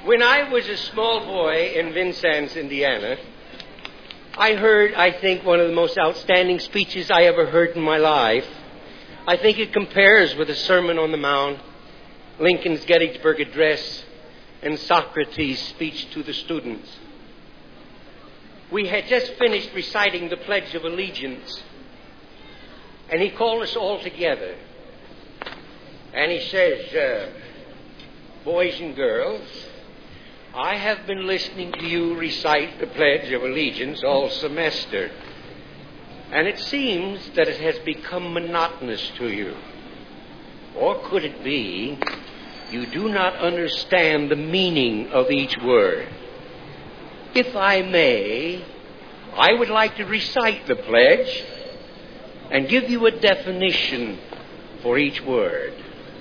When I was a small boy in Vincennes, Indiana, I heard, I think, one of the most outstanding speeches I ever heard in my life. I think it compares with the Sermon on the Mount, Lincoln's Gettysburg Address, and Socrates' speech to the students. We had just finished reciting the Pledge of Allegiance, and he called us all together. And he says, boys and girls, I have been listening to you recite the Pledge of Allegiance all semester, and it seems that it has become monotonous to you. Or could it be you do not understand the meaning of each word? If I may, I would like to recite the pledge and give you a definition for each word.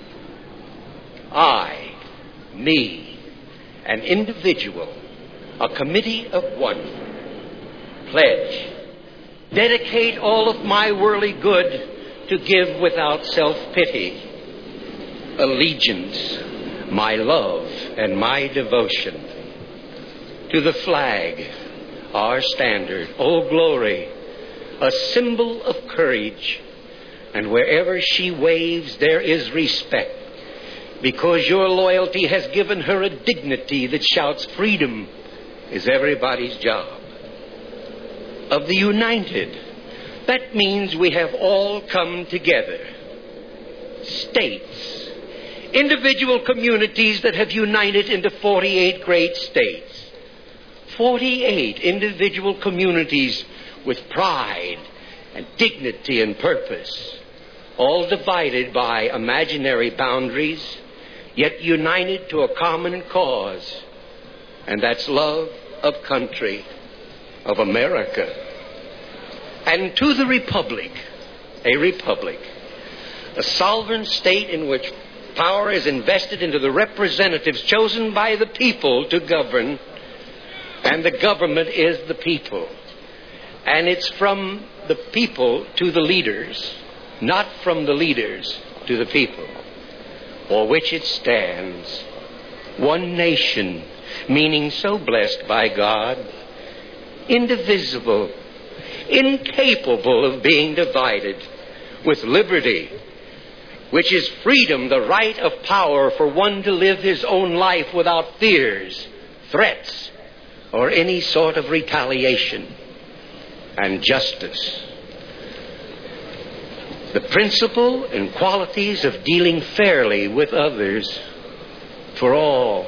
I, me, an individual, a committee of one, pledge, dedicate all of my worldly good to give without self-pity. Allegiance, my love and my devotion. To the flag, our standard, oh glory, a symbol of courage. And wherever she waves, there is respect, because your loyalty has given her a dignity that shouts freedom is everybody's job. Of the united, that means we have all come together. States, individual communities that have united into 48 great states. 48 individual communities with pride and dignity and purpose, all divided by imaginary boundaries, yet united to a common cause, and that's love of country, of America. And to the republic, a sovereign state in which power is invested into the representatives chosen by the people to govern, and the government is the people. And it's from the people to the leaders, not from the leaders to the people, for which it stands. One nation, meaning so blessed by God, indivisible, incapable of being divided, with liberty, which is freedom, the right of power for one to live his own life without fears, threats, or any sort of retaliation, and justice. The principle and qualities of dealing fairly with others for all.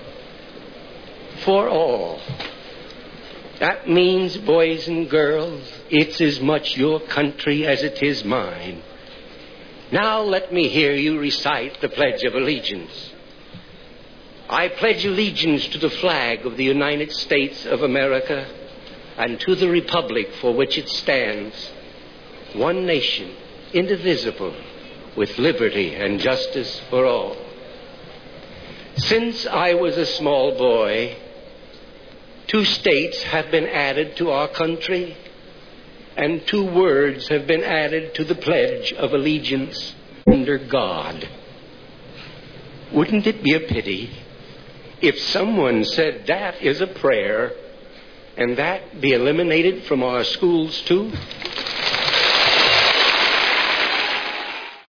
For all. That means, boys and girls, it's as much your country as it is mine. Now let me hear you recite the Pledge of Allegiance. I pledge allegiance to the flag of the United States of America and to the republic for which it stands, one nation, indivisible, with liberty and justice for all. Since I was a small boy, 2 states have been added to our country, and 2 words have been added to the Pledge of Allegiance: under God. Wouldn't it be a pity if someone said that is a prayer and that be eliminated from our schools too?